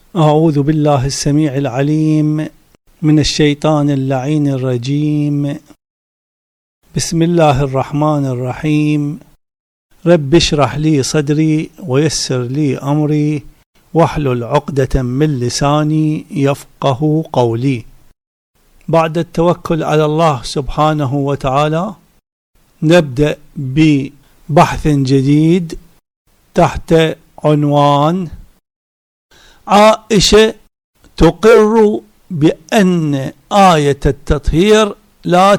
أعوذ بالله السميع العليم من الشيطان اللعين الرجيم. بسم الله الرحمن الرحيم. رب اشرح لي صدري ويسر لي أمري واحلل عقدة من لساني يفقه قولي. بعد التوكل على الله سبحانه وتعالى نبدأ ببحث جديد تحت عنوان: عائشة تقر بأن آية التطهير لا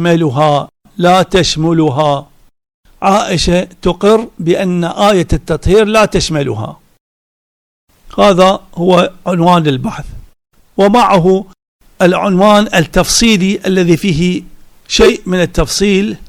تشملها. عائشة تقر بأن آية التطهير لا تشملها. هذا هو عنوان البحث، ومعه العنوان التفصيلي الذي فيه شيء من التفصيل: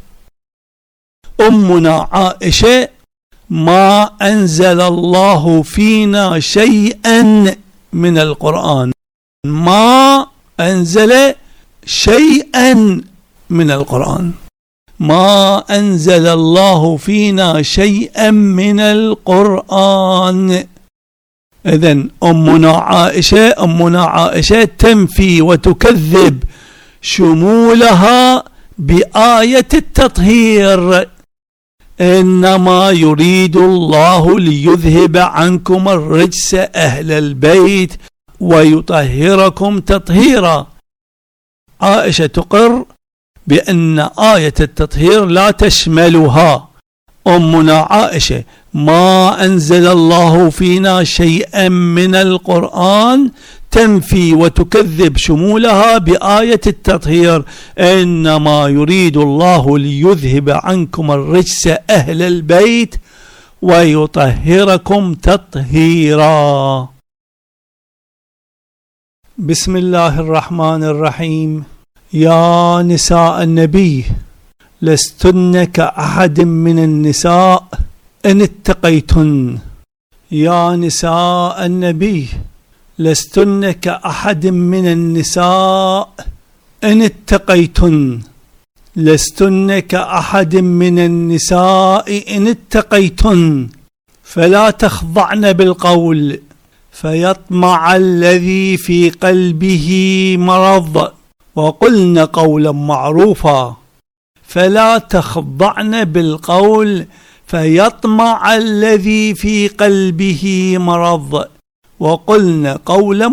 أمنا عائشة ما أنزل الله فينا شيئا من القرآن. ما أنزل شيئا من القرآن. ما أنزل الله فينا شيئا من القرآن. إذن أمنا عائشة تنفي وتكذب شمولها بآية التطهير. إنما يريد الله ليذهب عنكم الرجس أهل البيت ويطهركم تطهيرا. عائشة تقر بأن آية التطهير لا تشملها. أمنا عائشة ما أنزل الله فينا شيئا من القرآن تنفي وتكذب شمولها بآية التطهير. إنما يريد الله ليذهب عنكم الرجس أهل البيت ويطهركم تطهيرا. بسم الله الرحمن الرحيم. يا نساء النبي لستن كأحد من النساء إن اتقيتن. يا نساء النبي لستن كأحد من النساء إن اتقيتن. لستن كأحد من النساء إن اتقيتن فلا تخضعن بالقول فيطمع الذي في قلبه مرض وقلن قولا معروفا. فلا تخضعن بالقول فيطمع الذي في قلبه مرض وقلن قولا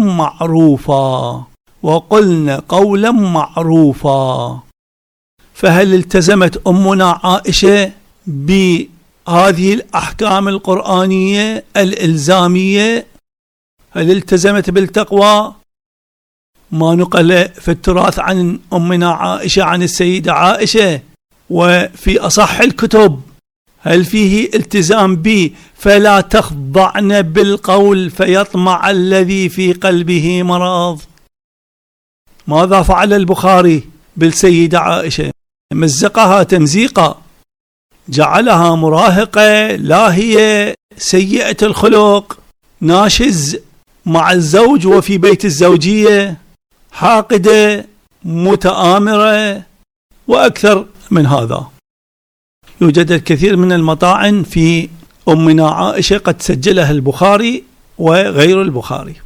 معروفا. فهل التزمت أمنا عائشة بهذه الأحكام القرآنية الإلزامية؟ هل التزمت بالتقوى؟ ما نقل في التراث عن أمنا عائشة عن السيدة عائشة وفي أصح الكتب هل فيه التزام فلا تخضعن بالقول فيطمع الذي في قلبه مرض؟ ماذا فعل البخاري بالسيدة عائشة؟ مزقها تمزيقا، جعلها مراهقة لاهية سيئة الخلق، ناشز مع الزوج وفي بيت الزوجية، حاقدة متآمرة، وأكثر من هذا. يوجد الكثير من المطاعن في أمنا عائشة قد سجلها البخاري وغير البخاري.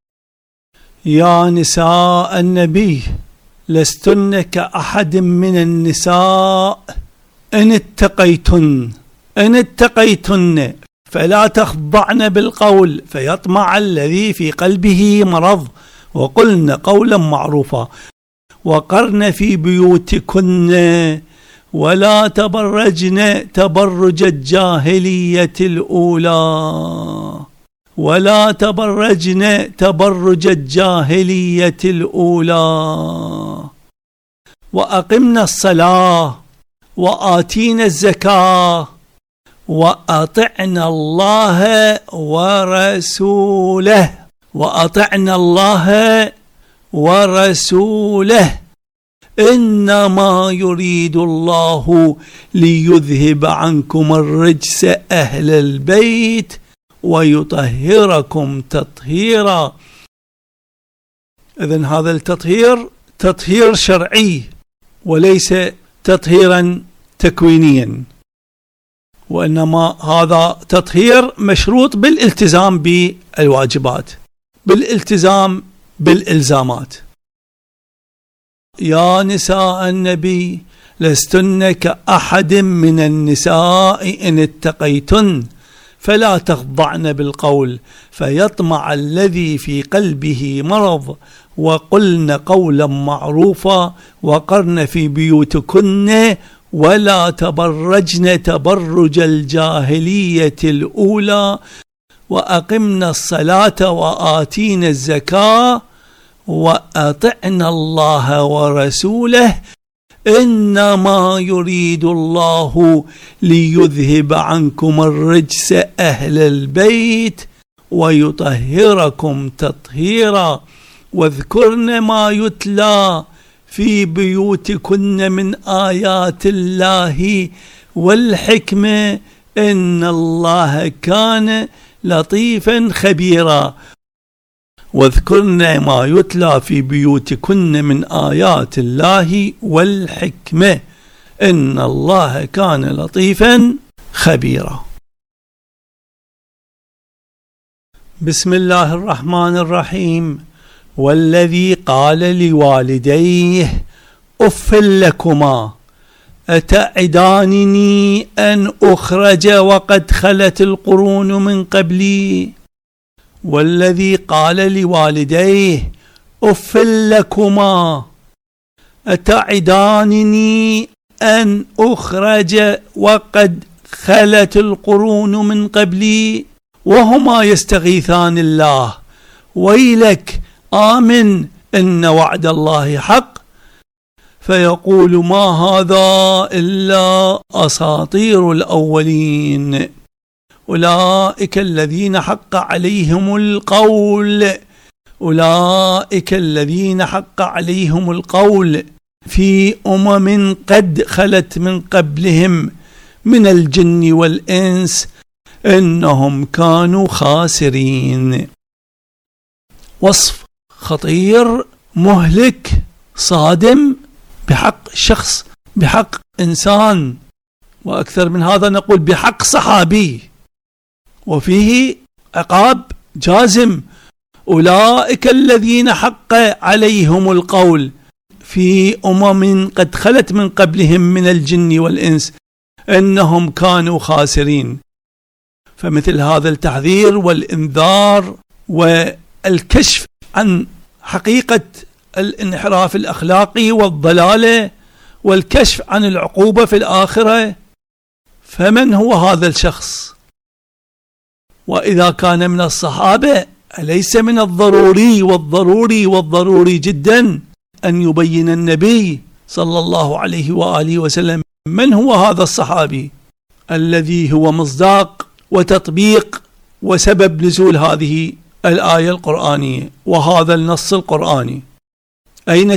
يا نساء النبي لستن كأحد من النساء إن اتقيتن فلا تخضعن بالقول فيطمع الذي في قلبه مرض وقلن قولا معروفا. وقرن في بيوتكن ولا تبرجن تبرج الجاهلية الأولى وأقمنا الصلاة وآتينا الزكاة وأطعنا الله ورسوله إنما يريد الله ليذهب عنكم الرجس أهل البيت ويطهركم تطهيرا. إذن هذا التطهير تطهير شرعي وليس تطهيرا تكوينيا، وإنما هذا تطهير مشروط بالالتزام بالواجبات. بالالتزام بالإلزامات. يا نساء النبي لستن كأحد من النساء إن اتقيتن فلا تخضعن بالقول فيطمع الذي في قلبه مرض وقلن قولا معروفا وقرن في بيوتكن ولا تبرجن تبرج الجاهلية الأولى وأقمنا الصلاة وآتينا الزكاة وأطعنا الله ورسوله إنما يريد الله ليذهب عنكم الرجس أهل البيت ويطهركم تطهيرا واذكرن ما يتلى في بيوتكن من آيات الله والحكمة إن الله كان لطيفا خبيرا. واذكرن ما يتلى في بيوتكن من آيات الله والحكمة إن الله كان لطيفا خبيرا. بسم الله الرحمن الرحيم. والذي قال لوالديه أف لكما أتعدانني أن أخرج وقد خلت القرون من قبلي. والذي قال لوالديه أف لكما أتعدانني أن أخرج وقد خلت القرون من قبلي وهما يستغيثان الله ويلك آمن إن وعد الله حق فيقول ما هذا إلا أساطير الأولين. أولئك الذين حق عليهم القول في أمم قد خلت من قبلهم من الجن والإنس إنهم كانوا خاسرين. وصف خطير مهلك صادم بحق شخص، بحق إنسان، وأكثر من هذا نقول بحق صحابي، وفيه عقاب جازم. أولئك الذين حق عليهم القول في أمم قد خلت من قبلهم من الجن والإنس إنهم كانوا خاسرين. فمثل هذا التحذير والإنذار والكشف عن حقيقة الانحراف الأخلاقي والضلالة والكشف عن العقوبة في الآخرة، فمن هو هذا الشخص؟ وإذا كان من الصحابة أليس من الضروري جدا أن يبين النبي صلى الله عليه وآله وسلم من هو هذا الصحابي الذي هو مصداق وتطبيق وسبب نزول هذه الآية القرآنية وهذا النص القرآني؟ أين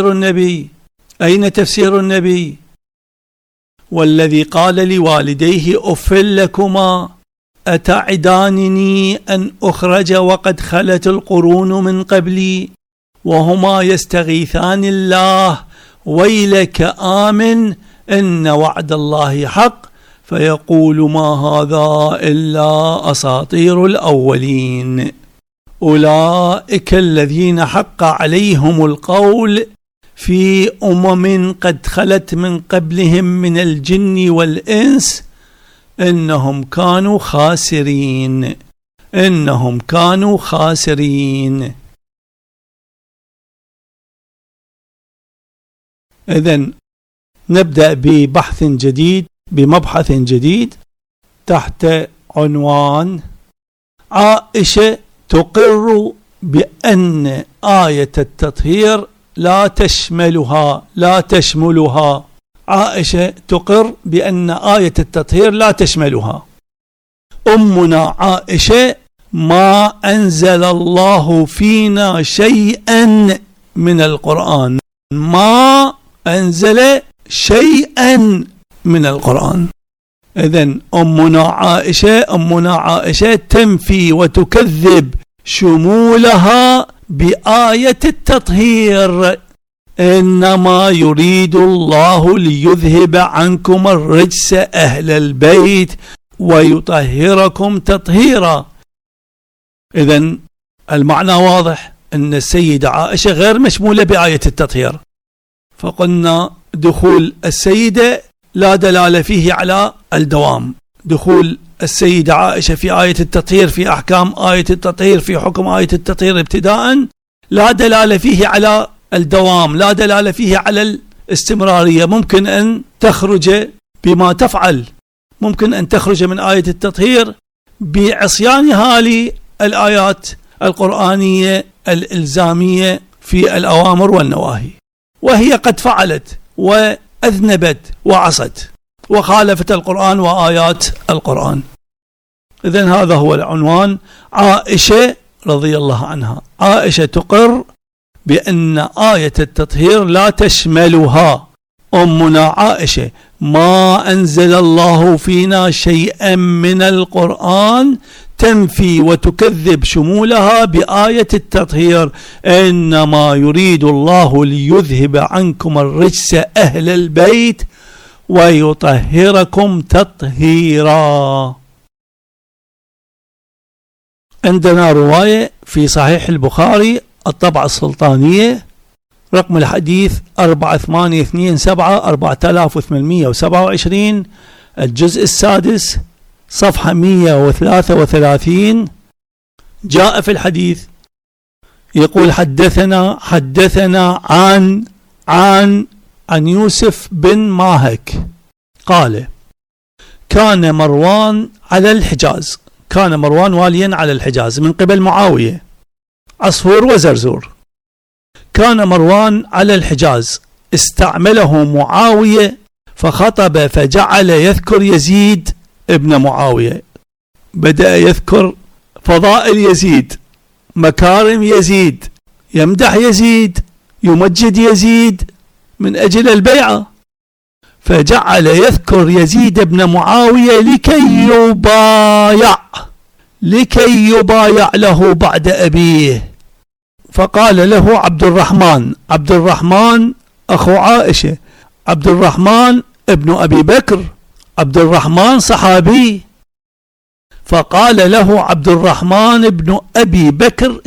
تفسير النبي؟ والذي قال لوالديه أف لكما أتعدانني أن أخرج وقد خلت القرون من قبلي وهما يستغيثان الله ويلك آمن إن وعد الله حق فيقول ما هذا إلا أساطير الأولين. أولئك الذين حق عليهم القول في أمم قد خلت من قبلهم من الجن والإنس إنهم كانوا خاسرين. إذن نبدأ بمبحث جديد تحت عنوان عائشة تقر بأن آية التطهير لا تشملها. عائشة تقر بأن آية التطهير لا تشملها. أمنا عائشة ما أنزل الله فينا شيئا من القرآن، ما أنزل شيئا من القرآن. إذن أمنا عائشة تنفي وتكذب شمولها بآية التطهير إنما يريد الله ليذهب عنكم الرجس أهل البيت ويطهركم تطهيرا. إذن المعنى واضح أن السيدة عائشة غير مشمولة بآية التطهير، فقلنا دخول السيدة لا دلالة فيه على الدوام. دخول السيدة عائشة في آية التطهير، في أحكام آية التطهير، في حكم آية التطهير ابتداء، لا دلالة فيه على الدوام، لا دلالة فيه على الاستمرارية. ممكن أن تخرج بما تفعل، ممكن أن تخرج من آية التطهير بعصيانها للآيات القرآنية الإلزامية في الأوامر والنواهي، وهي قد فعلت وأذنبت وعصت وخالفت القرآن وآيات القرآن. إذن هذا هو العنوان. عائشة رضي الله عنها، عائشة تقر بأن آية التطهير لا تشملها. أمنا عائشة ما أنزل الله فينا شيئا من القرآن تنفي وتكذب شمولها بآية التطهير. إنما يريد الله ليذهب عنكم الرجس أهل البيت ويطهركم تطهيرا. عندنا رواية في صحيح البخاري الطبعة السلطانية رقم الحديث 4827 4827 الجزء السادس صفحة 133. جاء في الحديث يقول حدثنا عن يوسف بن ماهك قال كان مروان على الحجاز، كان مروان واليا على الحجاز من قبل معاوية عصفور وزرزور. كان مروان على الحجاز استعمله معاوية فخطب فجعل يذكر يزيد ابن معاوية، بدأ يذكر فضائل يزيد، مكارم يزيد، يمدح يزيد، يمجد يزيد من أجل البيعة. فجعل يذكر يزيد ابن معاوية لكي يبايع له بعد أبيه. فقال له عبد الرحمن أخو عائشة، عبد الرحمن ابن أبي بكر، عبد الرحمن صحابي. فقال له عبد الرحمن ابن أبي بكر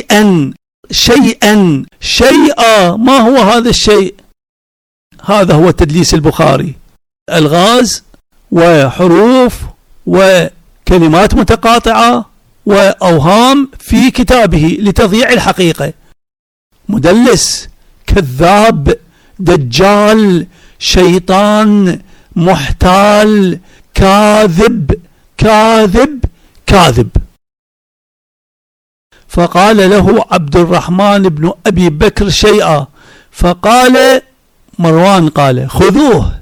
شيئا ما هو هذا الشيء؟ هذا هو تدليس البخاري، ألغاز وحروف وكلمات متقاطعة وأوهام في كتابه لتضييع الحقيقة. مدلس، كذاب، دجال، شيطان، محتال، كاذب. فقال له عبد الرحمن بن أبي بكر شيئا، فقال مروان قال خذوه.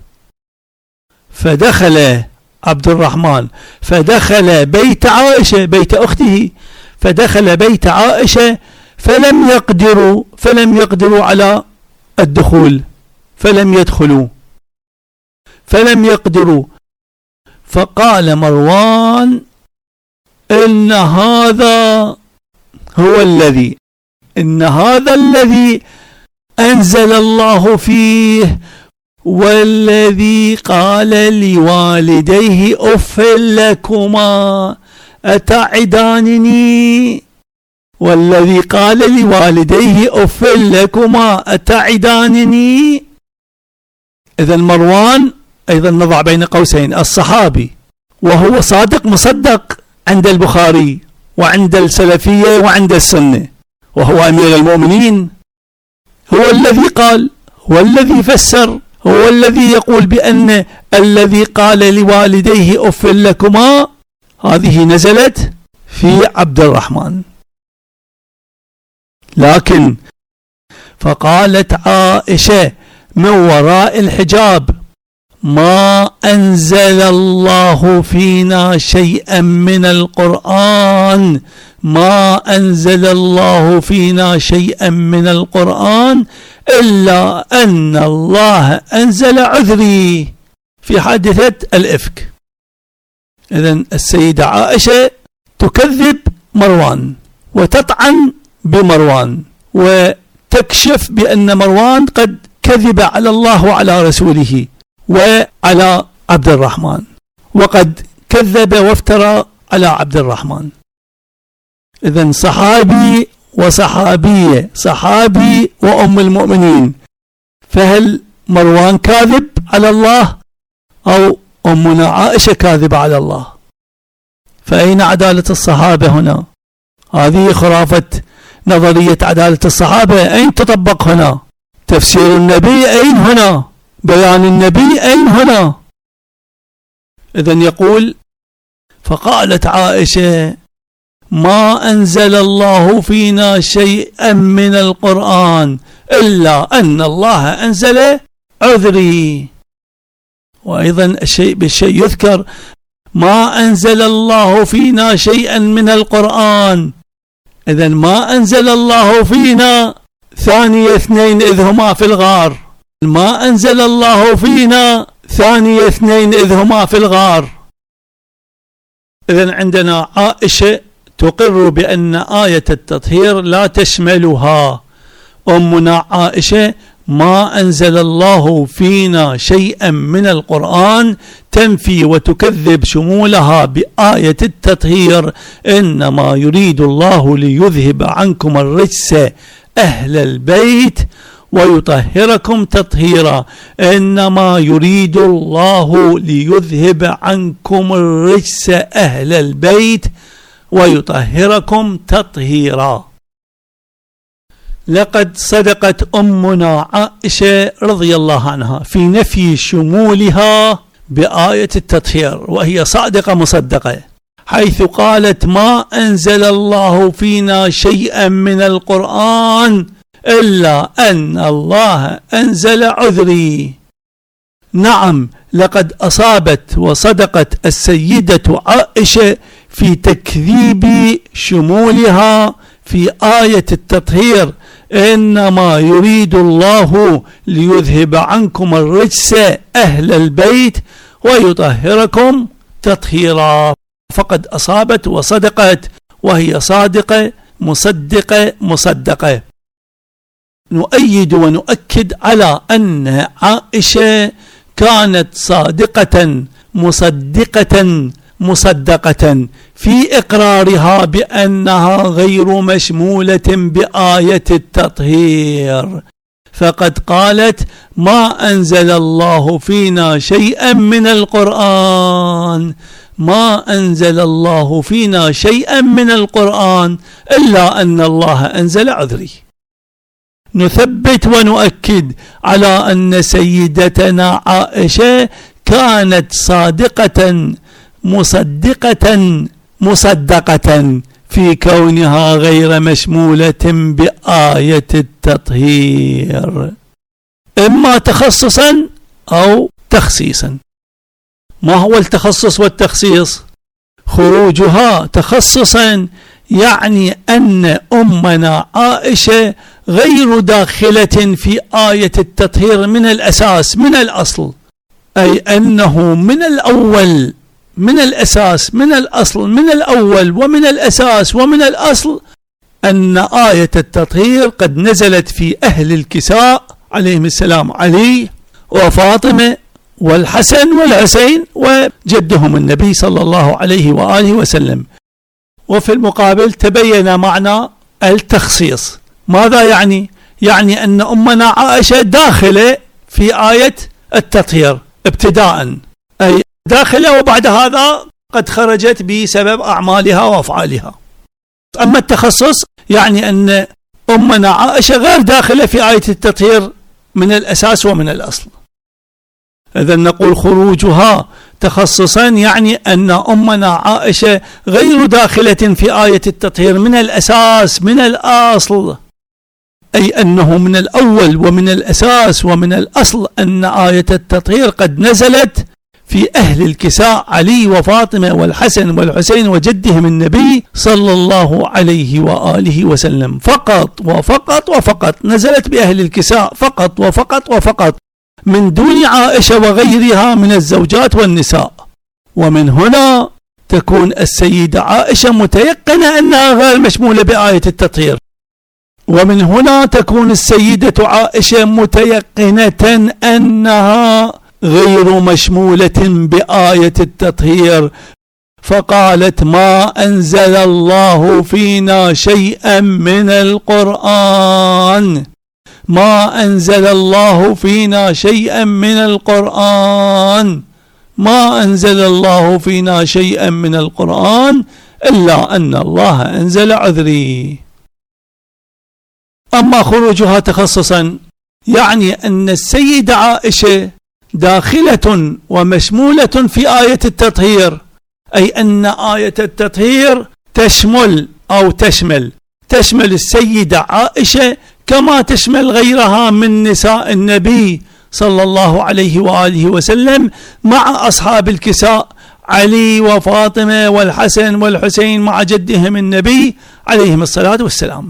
فدخل عبد الرحمن فدخل بيت عائشة، بيت أخته، فدخل بيت عائشة فلم يقدروا على الدخول، فلم يقدروا. فقال مروان إن هذا الذي أنزل الله فيه والذي قال لوالديه أف لكما أتعدانني، والذي قال لوالديه أف لكما أتعدانني. إذا مروان أيضا نضع بين قوسين الصحابي، وهو صادق مصدق عند البخاري وعند السلفية وعند السنة، وهو أمير المؤمنين، هو الذي قال، هو الذي فسر، هو الذي يقول بأن الذي قال لوالديه أف لكما هذه نزلت في عبد الرحمن. لكن فقالت عائشة من وراء الحجاب ما أنزل الله فينا شيئا من القرآن، ما أنزل الله فينا شيئا من القرآن إلا أن الله أنزل عذري في حادثة الإفك. إذن السيدة عائشة تكذب مروان وتطعن بمروان وتكشف بأن مروان قد كذب على الله وعلى رسوله وعلى عبد الرحمن، وقد كذب وافترى على عبد الرحمن. إذن صحابي وصحابية، صحابي وأم المؤمنين، فهل مروان كاذب على الله أو أمنا عائشة كاذبة على الله؟ فأين عدالة الصحابة هنا؟ هذه خرافة نظرية عدالة الصحابة أين تطبق هنا؟ تفسير النبي أين هنا؟ بيان النبي أين هنا؟ إذن يقول: فقالت عائشة: ما أنزل الله فينا شيئا من القرآن إلا أن الله أنزل عذري. وأيضا الشيء بالشيء يذكر: ما أنزل الله فينا شيئا من القرآن. إذن ما أنزل الله فينا ثاني اثنين إذ هما في الغار، ما أنزل الله فينا ثاني اثنين إذ هما في الغار. إذن عندنا عائشة تقر بأن آية التطهير لا تشملها. أمنا عائشة: ما أنزل الله فينا شيئا من القرآن، تنفي وتكذب شمولها بآية التطهير: إنما يريد الله ليذهب عنكم الرجس أهل البيت ويطهركم تطهيرا. إنما يريد الله ليذهب عنكم الرجس أهل البيت ويطهركم تطهيرا. لقد صدقت أمنا عائشة رضي الله عنها في نفي شمولها بآية التطهير، وهي صادقة مصدقة، حيث قالت: ما أنزل الله فينا شيئا من القرآن إلا أن الله أنزل عذري. نعم، لقد أصابت وصدقت السيدة عائشة في تكذيب شمولها في آية التطهير: إنما يريد الله ليذهب عنكم الرجس أهل البيت ويطهركم تطهيرا. فقد أصابت وصدقت، وهي صادقة مصدقة مصدقة. نؤيد ونؤكد على أن عائشة كانت صادقة مصدقة مصدقة في إقرارها بأنها غير مشمولة بآية التطهير، فقد قالت: ما أنزل الله فينا شيئا من القرآن، ما أنزل الله فينا شيئا من القرآن إلا أن الله أنزل عذري. نثبت ونؤكد على أن سيدتنا عائشة كانت صادقة مصدقة مصدقة في كونها غير مشمولة بآية التطهير، إما تخصصا أو تخصيصا. ما هو التخصص والتخصيص؟ خروجها تخصصا يعني أن أمنا عائشة غير داخلة في آية التطهير من الأساس، من الأصل، أي أنه من الأول، من الأساس، من الأصل، من الأول ومن الأساس ومن الأصل، أن آية التطهير قد نزلت في أهل الكساء عليهم السلام، علي وفاطمة والحسن والحسين وجدهم النبي صلى الله عليه وآله وسلم. وفي المقابل تبين معنى التخصيص. ماذا يعني؟ يعني أن أمنا عائشة داخلة في آية التطهير ابتداء، أي داخلة، وبعد هذا قد خرجت بسبب أعمالها وأفعالها. أما التخصص يعني أن أمنا عائشة غير داخلة في آية التطهير من الأساس ومن الأصل. إذن نقول خروجها تخصصا يعني أن أمنا عائشة غير داخلة في آية التطهير من الأساس، من الأصل، أي أنه من الأول ومن الأساس ومن الأصل أن آية التطهير قد نزلت في أهل الكساء علي وفاطمة والحسن والحسين وجدهم النبي صلى الله عليه وآله وسلم، فقط وفقط وفقط نزلت بأهل الكساء فقط وفقط وفقط، من دون عائشة وغيرها من الزوجات والنساء. ومن هنا تكون السيدة عائشة متيقنة أنها غير مشمولة بآية التطهير، ومن هنا تكون السيدة عائشة متيقنة أنها غير مشمولة بآية التطهير، فقالت ما أنزل الله فينا شيئا من القرآن، ما أنزل الله فينا شيئا من القرآن، ما أنزل الله فينا شيئا من القرآن إلا أن الله أنزل عذري. أما خروجها تخصصا يعني أن السيدة عائشة داخلة ومشمولة في آية التطهير، أي أن آية التطهير تشمل أو تشمل السيدة عائشة كما تشمل غيرها من نساء النبي صلى الله عليه وآله وسلم مع أصحاب الكساء علي وفاطمة والحسن والحسين مع جدهم النبي عليهم الصلاة والسلام.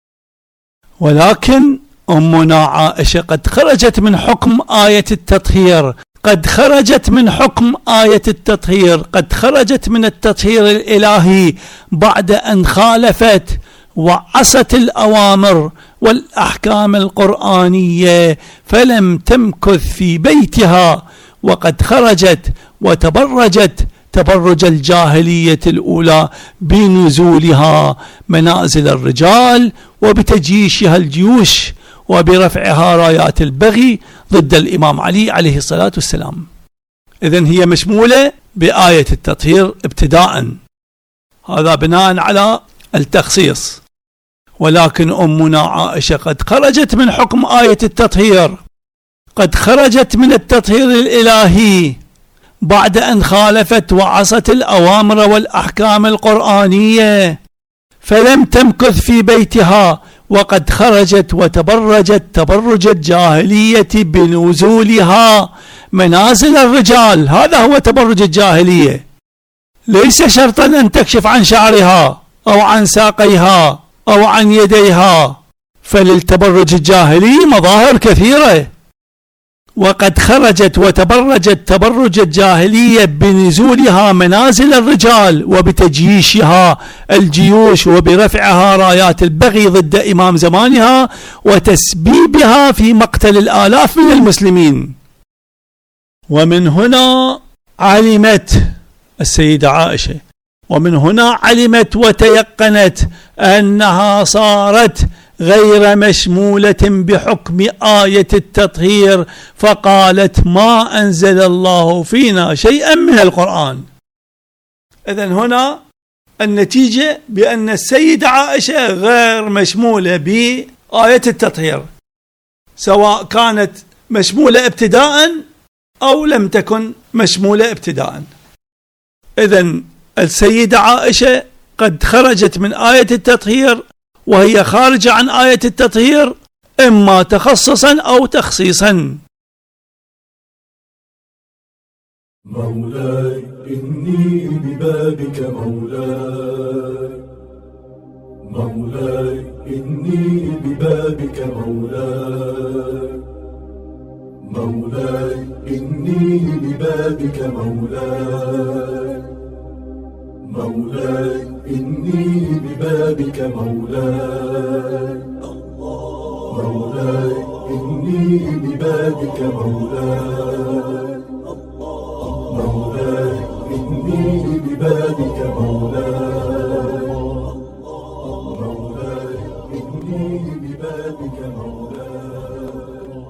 ولكن أمنا عائشة قد خرجت من حكم آية التطهير، قد خرجت من حكم آية التطهير، قد خرجت من التطهير الإلهي بعد أن خالفت وعصت الأوامر والأحكام القرآنية، فلم تمكث في بيتها، وقد خرجت وتبرجت تبرج الجاهلية الأولى بنزولها منازل الرجال وبتجيشها الجيوش وبرفعها رايات البغي ضد الإمام علي عليه الصلاة والسلام. إذن هي مشمولة بآية التطهير ابتداء، هذا بناء على التخصيص. ولكن أمنا عائشة قد خرجت من حكم آية التطهير، قد خرجت من التطهير الإلهي بعد أن خالفت وعصت الأوامر والأحكام القرآنية، فلم تمكث في بيتها، وقد خرجت وتبرجت تبرج الجاهلية بنزولها منازل الرجال. هذا هو تبرج الجاهلية، ليس شرطا أن تكشف عن شعرها أو عن ساقيها أو عن يديها، فللتبرج الجاهلي مظاهر كثيرة. وقد خرجت وتبرجت تبرج الجاهلية بنزولها منازل الرجال وبتجييشها الجيوش وبرفعها رايات البغي ضد إمام زمانها وتسبيبها في مقتل الآلاف من المسلمين. ومن هنا علمت السيدة عائشة، ومن هنا علمت وتيقنت أنها صارت غير مشمولة بحكم آية التطهير، فقالت ما أنزل الله فينا شيئا من القرآن. إذن هنا النتيجة بأن السيدة عائشة غير مشمولة بآية التطهير، سواء كانت مشمولة ابتداء أو لم تكن مشمولة ابتداء. إذن السيدة عائشة قد خرجت من آية التطهير وهي خارجة عن آية التطهير إما تخصصا أو تخصيصا. مولاي إني ببابك مولاي، مولاي إني ببابك مولاي، مولاي إني ببابك مولاي، مولاي إني ببابك مولاي، مولاي إني ببابك مولاي، مولاي إني ببابك مولاي، مولاي إني ببابك مولاي.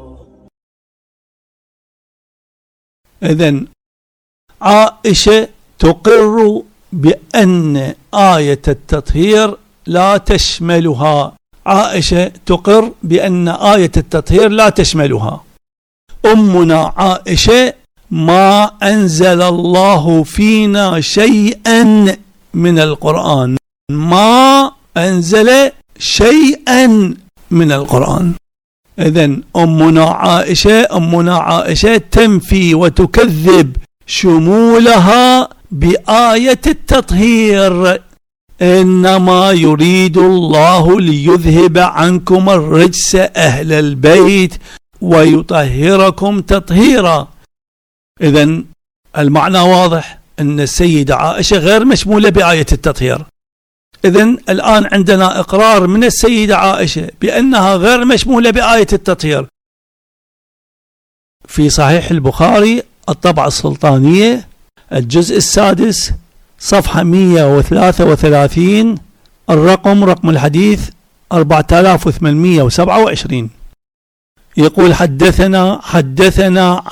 إذن عائشة تقر بأن آية التطهير لا تشملها، عائشة تقر بأن آية التطهير لا تشملها. أمنا عائشة ما أنزل الله فينا شيئا من القرآن، ما أنزل شيئا من القرآن. إذن أمنا عائشة تنفي وتكذب شمولها بآية التطهير. إنما يريد الله ليذهب عنكم الرجس أهل البيت ويطهركم تطهيرا. إذن المعنى واضح أن السيدة عائشة غير مشمولة بآية التطهير. إذن الآن عندنا إقرار من السيدة عائشة بأنها غير مشمولة بآية التطهير. في صحيح البخاري الطبعة السلطانية الجزء 6 صفحة 133، رقم الحديث 4827. يقول حدثنا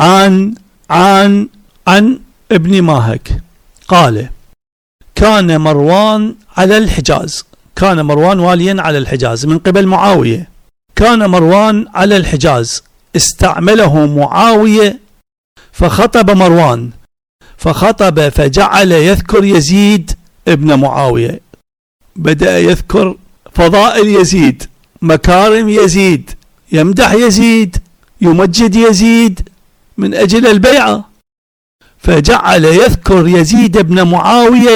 عن ابن ماهك قال كان مروان على الحجاز، كان مروان واليا على الحجاز من قبل معاوية، كان مروان على الحجاز استعمله معاوية فخطب مروان، فخطب فجعل يذكر يزيد ابن معاوية، بدأ يذكر فضائل يزيد، مكارم يزيد، يمدح يزيد، يمجد يزيد من أجل البيعة، فجعل يذكر يزيد بن معاوية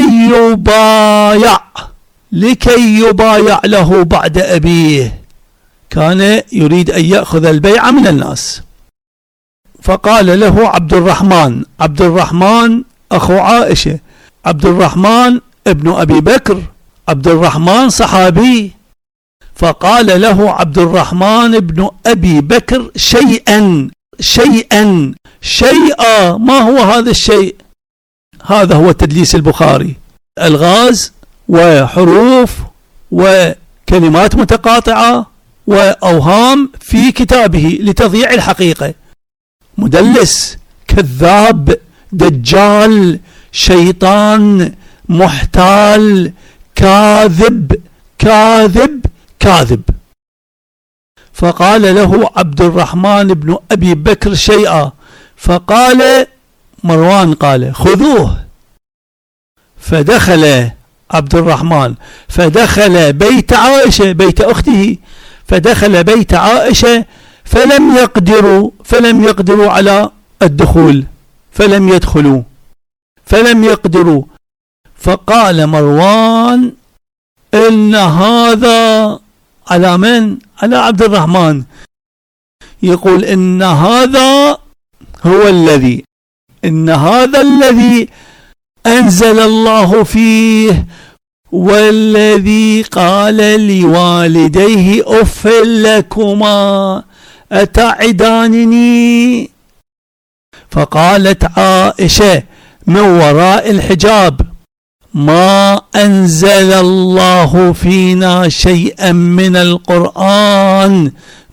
لكي يبايع له بعد أبيه، كان يريد أن يأخذ البيعة من الناس. فقال له عبد الرحمن أخو عائشة، عبد الرحمن ابن أبي بكر، عبد الرحمن صحابي، فقال له عبد الرحمن ابن أبي بكر شيئا، ما هو هذا الشيء؟ هذا هو تدليس البخاري، ألغاز وحروف وكلمات متقاطعة وأوهام في كتابه لتضييع الحقيقة، مدلس، كذاب، دجال، شيطان، محتال، كاذب. فقال له عبد الرحمن بن أبي بكر شيئا، فقال مروان قال خذوه، فدخل عبد الرحمن فدخل بيت عائشة، بيت أخته، فدخل بيت عائشة فلم يقدروا على الدخول، فلم يقدروا. فقال مروان إن هذا على من؟ على عبد الرحمن، يقول إن هذا الذي أنزل الله فيه، والذي قال لوالديه أف لكما أتعدانني. فقالت عائشة من وراء الحجاب ما أنزل الله فينا شيئا من القرآن،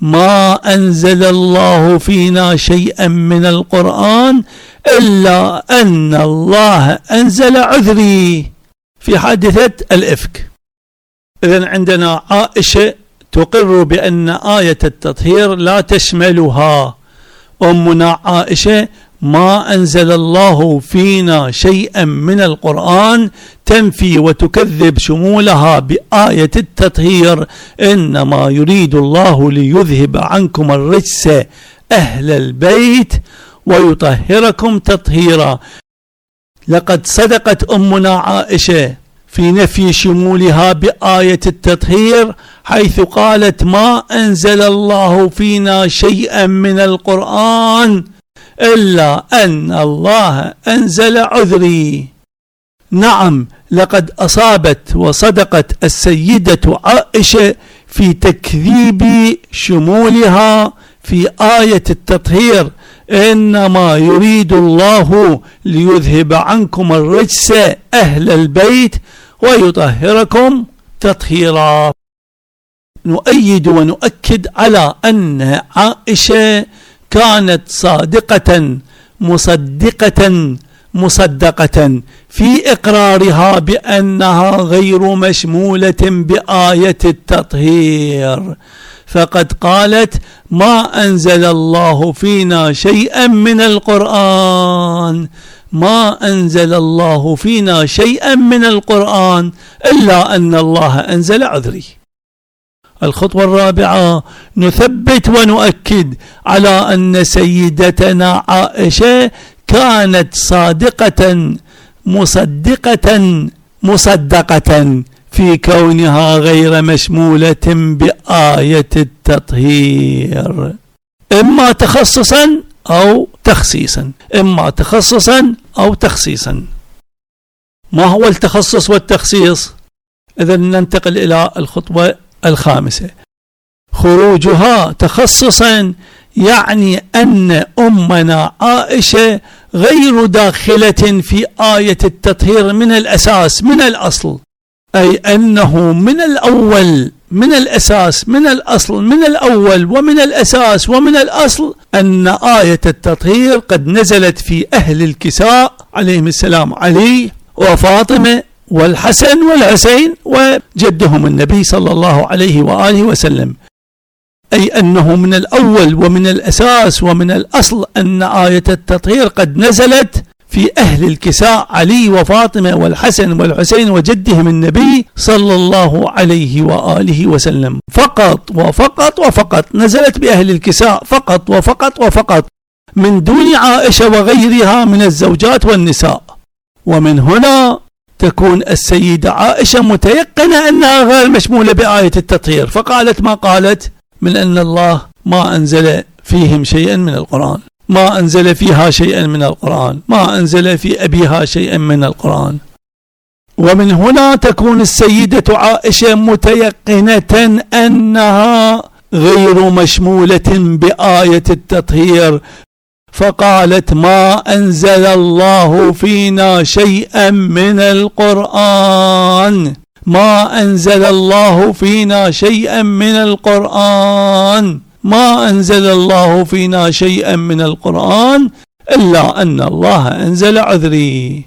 إلا أن الله أنزل عذري في حادثة الإفك. إذن عندنا عائشة تقر بأن آية التطهير لا تشملها، أمنا عائشة ما أنزل الله فينا شيئا من القرآن تنفي وتكذب شمولها بآية التطهير، إنما يريد الله ليذهب عنكم الرجس أهل البيت ويطهركم تطهيرا. لقد صدقت أمنا عائشة في نفي شمولها بآية التطهير، حيث قالت ما أنزل الله فينا شيئا من القرآن إلا أن الله أنزل عذري. نعم، لقد أصابت وصدقت السيدة عائشة في تكذيب شمولها في آية التطهير، إنما يريد الله ليذهب عنكم الرجس أهل البيت ويطهركم تطهيرا. نؤيد ونؤكد على أن عائشة كانت صادقة مصدقة في إقرارها بأنها غير مشمولة بآية التطهير، فقد قالت ما أنزل الله فينا شيئا من القرآن، إلا أن الله أنزل عذري. الخطوة الرابعة، نثبت ونؤكد على أن سيدتنا عائشة كانت صادقة مصدقة في كونها غير مشمولة بآية التطهير، إما تخصصا أو تخصيصا. ما هو التخصص والتخصيص؟ إذن ننتقل إلى الخطوة الخامسة، خروجها تخصصا، يعني أن أمنا عائشة غير داخلة في آية التطهير من الأساس من الأصل، أي أنه من الأول من الأساس من الأصل من الأول ومن الأساس ومن الأصل أن آية التطهير قد نزلت في أهل الكساء عليهم السلام، علي وفاطمة والحسن والحسين وجدهم النبي صلى الله عليه وآله وسلم، أي أنه من الأول ومن الأساس ومن الأصل أن آية التطهير قد نزلت في أهل الكساء علي وفاطمة والحسن والحسين وجدهم النبي صلى الله عليه وآله وسلم، فقط وفقط وفقط نزلت بأهل الكساء فقط وفقط وفقط، من دون عائشة وغيرها من الزوجات والنساء. ومن هنا تكون السيدة عائشة متيقنة أنها غير مشمولة بآية التطهير، فقالت ما قالت من أن الله ما أنزل فيهم شيئا من القرآن، ما أنزل فيها شيئا من القرآن، ما أنزل في أبيها شيئا من القرآن. ومن هنا تكون السيدة عائشة متيقنة أنها غير مشمولة بآية التطهير، فقالت ما أنزل الله فينا شيئا من القرآن، ما أنزل الله فينا شيئا من القرآن، ما أنزل الله فينا شيئا من القرآن إلا أن الله أنزل عذري.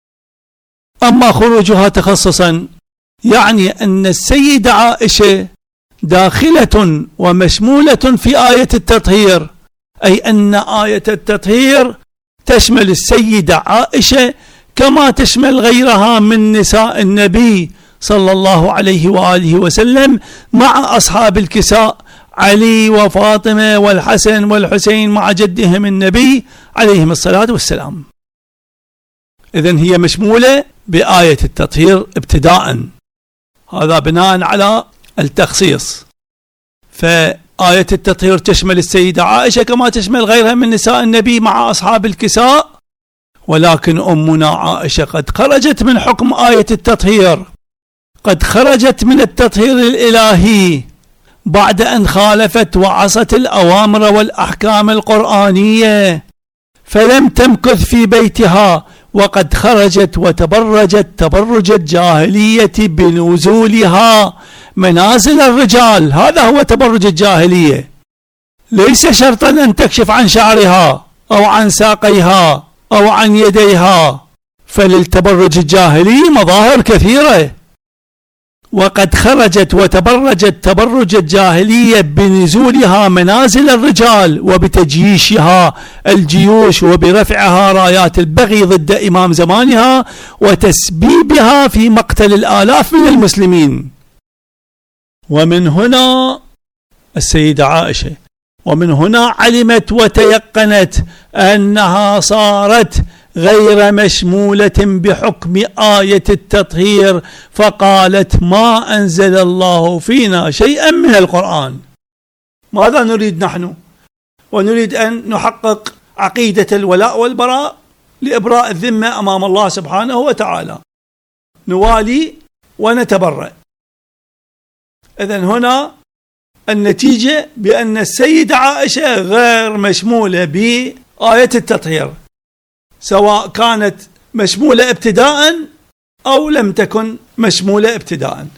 أما خروجها تخصصا يعني أن السيدة عائشة داخلة ومشمولة في آية التطهير، أي أن آية التطهير تشمل السيدة عائشة كما تشمل غيرها من نساء النبي صلى الله عليه وآله وسلم مع أصحاب الكساء علي وفاطمة والحسن والحسين مع جدهم النبي عليهم الصلاة والسلام. إذن هي مشمولة بآية التطهير ابتداء، هذا بناء على التخصيص. فآية التطهير تشمل السيدة عائشة كما تشمل غيرها من نساء النبي مع أصحاب الكساء، ولكن أمنا عائشة قد خرجت من حكم آية التطهير، قد خرجت من التطهير الإلهي بعد أن خالفت وعصت الأوامر والأحكام القرآنية، فلم تمكث في بيتها، وقد خرجت وتبرجت تبرج الجاهلية بنزولها منازل الرجال. هذا هو تبرج الجاهلية، ليس شرطا أن تكشف عن شعرها أو عن ساقيها أو عن يديها، فللتبرج الجاهلي مظاهر كثيرة. وقد خرجت وتبرجت تبرج الجاهلية بنزولها منازل الرجال وبتجييشها الجيوش وبرفعها رايات البغي ضد إمام زمانها وتسبيبها في مقتل الآلاف من المسلمين. ومن هنا السيدة عائشة، ومن هنا علمت وتيقنت أنها صارت غير مشمولة بحكم آية التطهير، فقالت ما أنزل الله فينا شيئا من القرآن. ماذا نريد نحن؟ ونريد أن نحقق عقيدة الولاء والبراء لإبراء الذمة أمام الله سبحانه وتعالى، نوالي ونتبرأ. إذن هنا النتيجة بأن السيدة عائشة غير مشمولة بآية التطهير، سواء كانت مشمولة ابتداء أو لم تكن مشمولة ابتداء.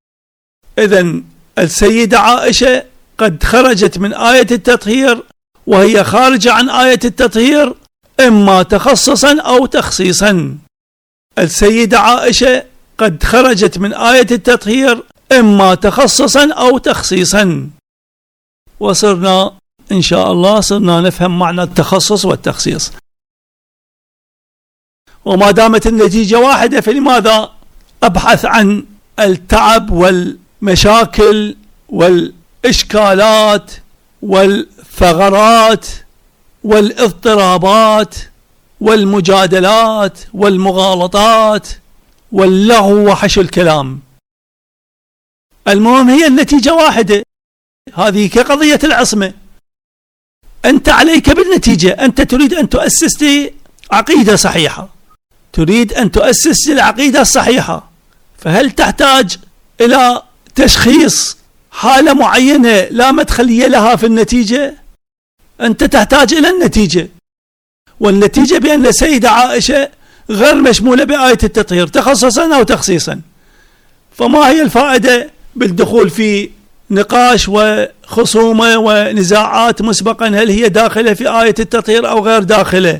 إذن السيدة عائشة قد خرجت من آية التطهير وهي خارجة عن آية التطهير إما تخصصا أو تخصيصا. السيدة عائشة قد خرجت من آية التطهير إما تخصصا أو تخصيصا. وصرنا إن شاء الله صرنا نفهم معنى التخصص والتخصيص. وما دامت النتيجة واحدة فلماذا أبحث عن التعب والمشاكل والإشكالات والثغرات والاضطرابات والمجادلات والمغالطات واللغو وحشو الكلام؟ المهم هي النتيجة واحدة، هذه كقضية العصمة. أنت عليك بالنتيجة، أنت تريد أن تؤسس لي عقيدة صحيحة، تريد أن تؤسس العقيدة الصحيحة، فهل تحتاج إلى تشخيص حالة معينة لا مدخلية لها في النتيجة؟ أنت تحتاج إلى النتيجة، والنتيجة بأن السيدة عائشة غير مشمولة بآية التطهير تخصصا أو تخصيصا. فما هي الفائدة بالدخول في نقاش وخصومة ونزاعات مسبقا هل هي داخلة في آية التطهير أو غير داخلة،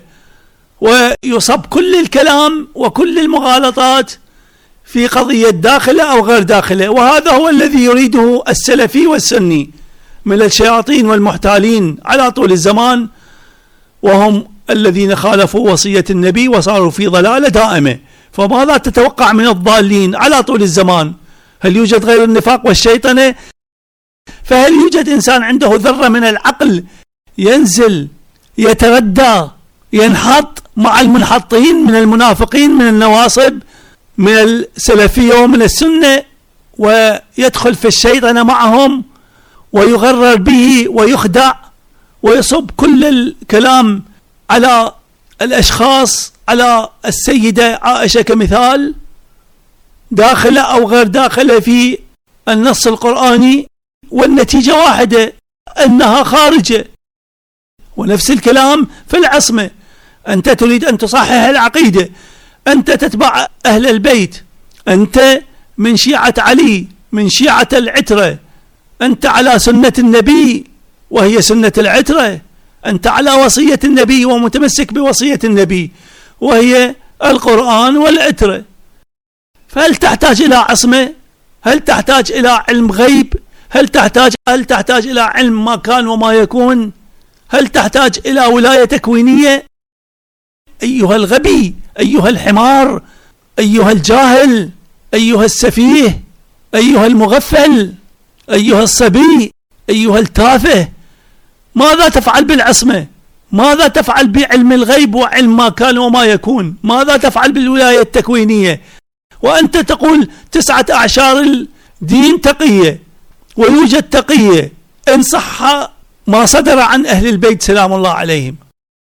ويصب كل الكلام وكل المغالطات في قضية داخلة أو غير داخلة. وهذا هو الذي يريده السلفي والسني من الشياطين والمحتالين على طول الزمان، وهم الذين خالفوا وصية النبي وصاروا في ضلالة دائمة. فماذا تتوقع من الضالين على طول الزمان؟ هل يوجد غير النفاق والشيطنة؟ فهل يوجد إنسان عنده ذرة من العقل ينزل يتردى ينحط مع المنحطين من المنافقين من النواصب من السلفية ومن السنة ويدخل في الشيطنة معهم ويغرر به ويخدع ويصب كل الكلام على الأشخاص، على السيدة عائشة كمثال، داخلة أو غير داخلة في النص القرآني، والنتيجة واحدة أنها خارجة. ونفس الكلام في العصمة، أنت تريد أن تصحح العقيدة، أنت تتبع أهل البيت، أنت من شيعة علي من شيعة العترة، أنت على سنة النبي وهي سنة العترة، أنت على وصية النبي ومتمسك بوصية النبي وهي القرآن والعترة. فهل تحتاج إلى عصمة؟ هل تحتاج إلى علم غيب؟ هل تحتاج إلى علم ما كان وما يكون؟ هل تحتاج إلى ولاية تكوينية؟ أيها الغبي، أيها الحمار، أيها الجاهل، أيها السفيه، أيها المغفل، أيها الصبي، أيها التافه، ماذا تفعل بالعصمة؟ ماذا تفعل بعلم الغيب وعلم ما كان وما يكون؟ ماذا تفعل بالولاية التكوينية؟ وأنت تقول 9 أعشار الدين تقية، ويوجد تقية إن صح ما صدر عن أهل البيت سلام الله عليهم،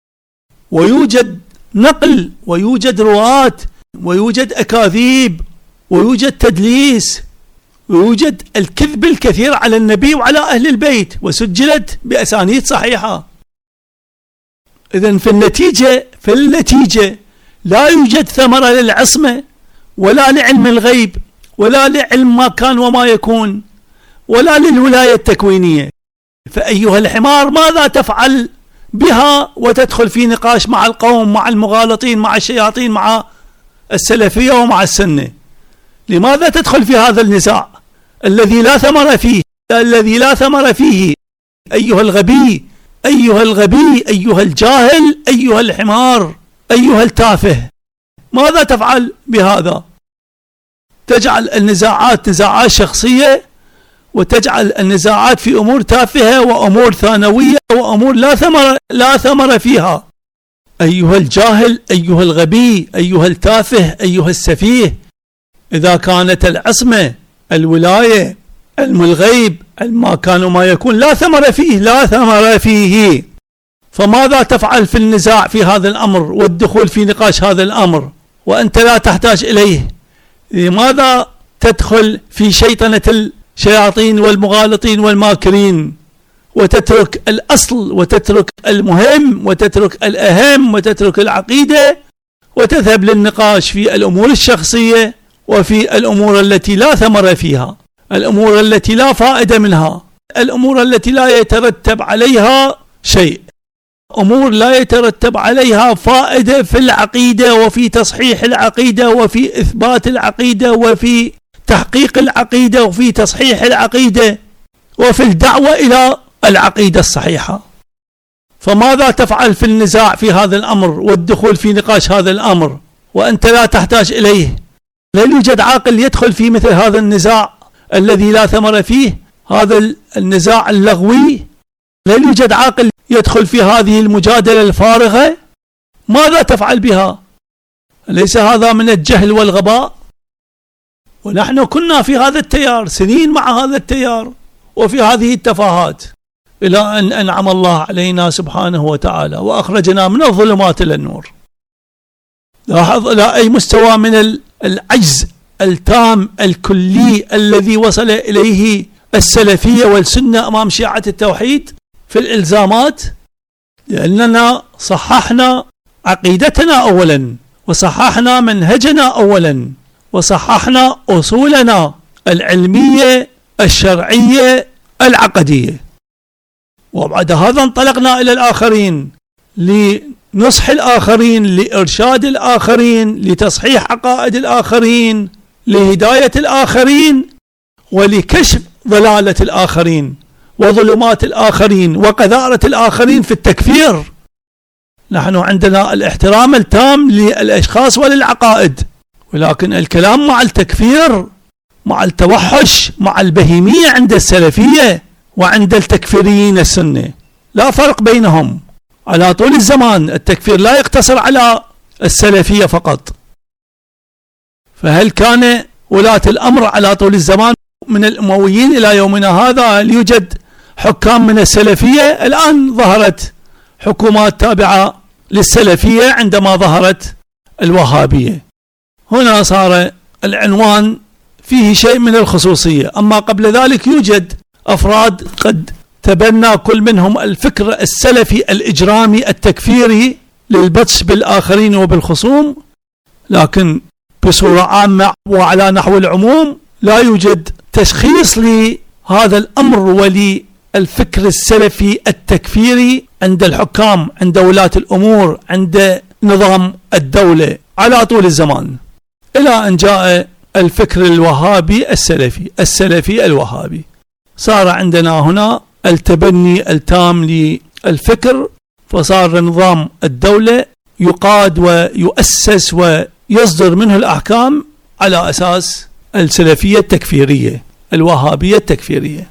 ويوجد نقل، ويوجد رواة، ويوجد أكاذيب، ويوجد تدليس، ويوجد الكذب الكثير على النبي وعلى أهل البيت وسجلت بأسانيد صحيحة. إذن في النتيجة لا يوجد ثمرة للعصمة ولا لعلم الغيب ولا لعلم ما كان وما يكون ولا للولاية التكوينية. فأيها الحمار ماذا تفعل بها وتدخل في نقاش مع القوم، مع المغالطين، مع الشياطين، مع السلفية ومع السنة؟ لماذا تدخل في هذا النزاع الذي لا ثمر فيه؟ أيها الغبي، أيها الجاهل، أيها الحمار، أيها التافه، ماذا تفعل بهذا؟ تجعل النزاعات نزاعات شخصية، وتجعل النزاعات في أمور تافهة وأمور ثانوية وأمور لا ثمر فيها. أيها الجاهل، أيها الغبي، أيها التافه، أيها السفيه، إذا كانت العصمة، الولاية، علم الغيب، ما كان وما يكون لا ثمر فيه، فماذا تفعل في النزاع في هذا الأمر والدخول في نقاش هذا الأمر وأنت لا تحتاج إليه؟ لماذا تدخل في شيطنة الشياطين والمغالطين والماكرين وتترك الأصل وتترك المهم وتترك الأهم وتترك العقيدة وتذهب للنقاش في الأمور الشخصية وفي الأمور التي لا ثمر فيها، الأمور التي لا فائدة منها، الأمور التي لا يترتب عليها شيء، أمور لا يترتب عليها فائدة في العقيدة وفي تصحيح العقيدة وفي إثبات العقيدة وفي تحقيق العقيدة وفي تصحيح العقيدة وفي الدعوة إلى العقيدة الصحيحة. فماذا تفعل في النزاع في هذا الأمر والدخول في نقاش هذا الأمر وأنت لا تحتاج إليه؟ لا يوجد عاقل يدخل في مثل هذا النزاع الذي لا ثمر فيه، هذا النزاع اللغوي. لا يوجد عاقل يدخل في هذه المجادلة الفارغة. ماذا تفعل بها؟ أليس هذا من الجهل والغباء؟ ونحن كنا في هذا التيار سنين مع هذا التيار وفي هذه التفاهات، إلى أن أنعم الله علينا سبحانه وتعالى وأخرجنا من الظلمات إلى النور. لاحظ إلى أي مستوى من العجز التام الكلي الذي وصل إليه السلفية والسنة أمام شيعة التوحيد في الإلزامات، لأننا صححنا عقيدتنا أولا، وصححنا منهجنا أولا، وصححنا أصولنا العلمية الشرعية العقدية. وبعد هذا انطلقنا إلى الآخرين لنصح الآخرين، لإرشاد الآخرين، لتصحيح عقائد الآخرين، لهداية الآخرين، ولكشف ضلالة الآخرين وظلمات الآخرين وقذارة الآخرين في التكفير. نحن عندنا الاحترام التام للأشخاص وللعقائد، ولكن الكلام مع التكفير، مع التوحش، مع البهيمية عند السلفية وعند التكفيريين السنة لا فرق بينهم على طول الزمان. التكفير لا يقتصر على السلفية فقط. فهل كان ولاة الأمر على طول الزمان من الأمويين إلى يومنا هذا هل يوجد حكام من السلفية؟ الآن ظهرت حكومات تابعة للسلفية عندما ظهرت الوهابية. هنا صار العنوان فيه شيء من الخصوصية. أما قبل ذلك يوجد أفراد قد تبنى كل منهم الفكر السلفي الإجرامي التكفيري للبطش بالآخرين وبالخصوم، لكن بصورة عامة وعلى نحو العموم لا يوجد تشخيص لهذا الأمر وللفكر السلفي التكفيري عند الحكام، عند ولاة الأمور، عند نظام الدولة على طول الزمان، إلى أن جاء الفكر الوهابي السلفي الوهابي. صار عندنا هنا التبني التام للفكر، فصار نظام الدولة يقاد ويؤسس ويصدر منه الأحكام على أساس السلفية التكفيرية الوهابية التكفيرية.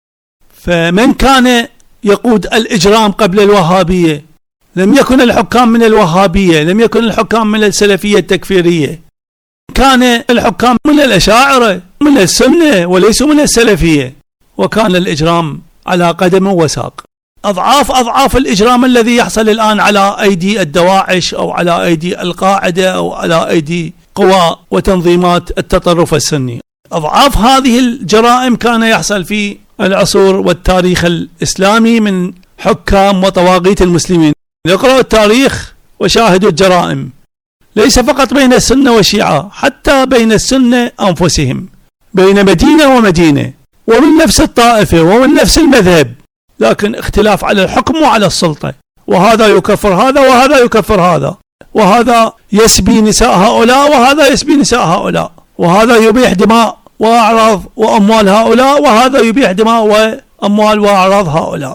فمن كان يقود الإجرام قبل الوهابية؟ لم يكن الحكام من الوهابية، لم يكن الحكام من السلفية التكفيرية، كان الحكام من الأشاعرة من السنة وليسوا من السلفية، وكان الإجرام على قدم وساق. أضعاف الإجرام الذي يحصل الآن على أيدي الدواعش أو على أيدي القاعدة أو على أيدي قوى وتنظيمات التطرف السني. أضعاف هذه الجرائم كان يحصل في العصور والتاريخ الإسلامي من حكام وطواغيت المسلمين. يقرأوا التاريخ وشاهدوا الجرائم، ليس فقط بين السنة والشيعة، حتى بين السنة أنفسهم، بين مدينة ومدينة، ومن نفس الطائفة ومن نفس المذهب، لكن اختلاف على الحكم وعلى السلطة، وهذا يكفر هذا وهذا يكفر هذا، وهذا يسبي نساء هؤلاء وهذا يسبي نساء هؤلاء، وهذا يبيح دماء وأعراض وأموال هؤلاء وهذا يبيح دماء وأموال وأعراض هؤلاء،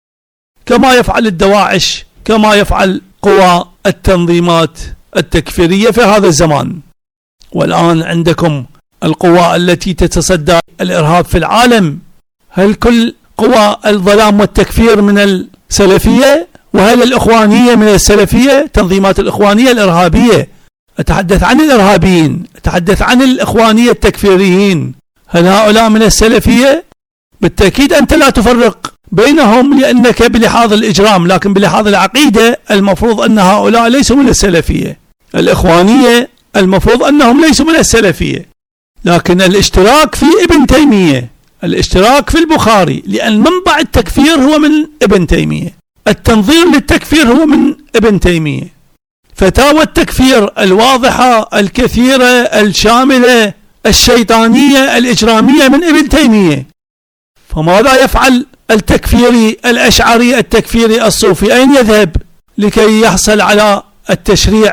كما يفعل الدواعش، كما يفعل قوى التنظيمات التكفيرية في هذا الزمان. والآن عندكم القوى التي تتصدى الإرهاب في العالم. هل كل قوى الظلام والتكفير من السلفية؟ وهل الإخوانية من السلفية؟ تنظيمات الإخوانية الإرهابية، أتحدث عن الإرهابيين، أتحدث عن الإخوانية التكفيريين، هل هؤلاء من السلفية؟ بالتأكيد أنت لا تفرق بينهم لأنك بلحاظ الإجرام، لكن بلحاظ العقيدة المفروض أن هؤلاء ليسوا من السلفية. الإخوانية المفروض أنهم ليسوا من السلفية، لكن الاشتراك في ابن تيمية، الاشتراك في البخاري، لأن منبع التكفير هو من ابن تيمية، التنظير للتكفير هو من ابن تيمية، فتاوى التكفير الواضحة الكثيرة الشاملة الشيطانية الإجرامية من ابن تيمية. فماذا يفعل التكفيري الأشعري التكفيري الصوفي؟ أين يذهب لكي يحصل على التشريع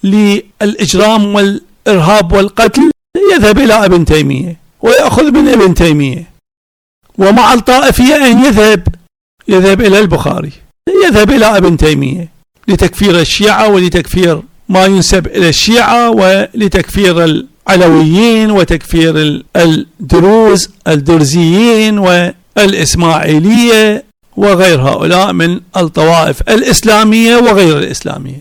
للإجرام والإرهاب والقتل؟ يذهب إلى ابن تيمية ويأخذ من ابن تيمية. ومع الطائفية أين يذهب؟ يذهب إلى البخاري، يذهب إلى ابن تيمية لتكفير الشيعة ولتكفير ما ينسب إلى الشيعة ولتكفير العلويين وتكفير الدروز الدرزيين والإسماعيلية وغير هؤلاء من الطوائف الإسلامية وغير الإسلامية.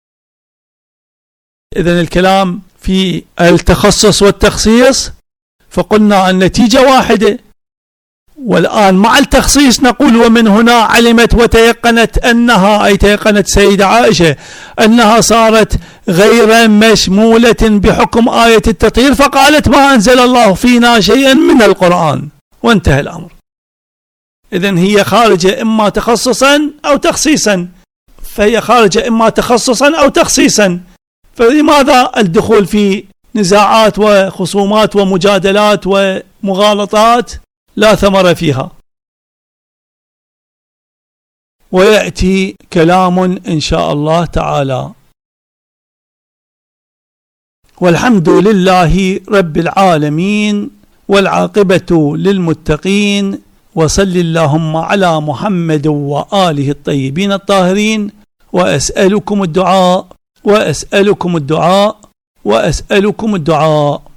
إذن الكلام في التخصص والتخصيص، فقلنا النتيجة واحدة، والآن مع التخصيص نقول ومن هنا علمت وتيقنت أنها، أي تيقنت سيدة عائشة أنها صارت غير مشمولة بحكم آية التطهير، فقالت ما أنزل الله فينا شيئا من القرآن، وانتهى الأمر. إذن هي خارجة إما تخصصا أو تخصيصا. فهي خارجة إما تخصصا أو تخصيصا، فلماذا الدخول في نزاعات وخصومات ومجادلات ومغالطات لا ثمر فيها؟ ويأتي كلام إن شاء الله تعالى. والحمد لله رب العالمين والعاقبة للمتقين، وصل اللهم على محمد وآله الطيبين الطاهرين، وأسألكم الدعاء وأسألكم الدعاء وأسألكم الدعاء.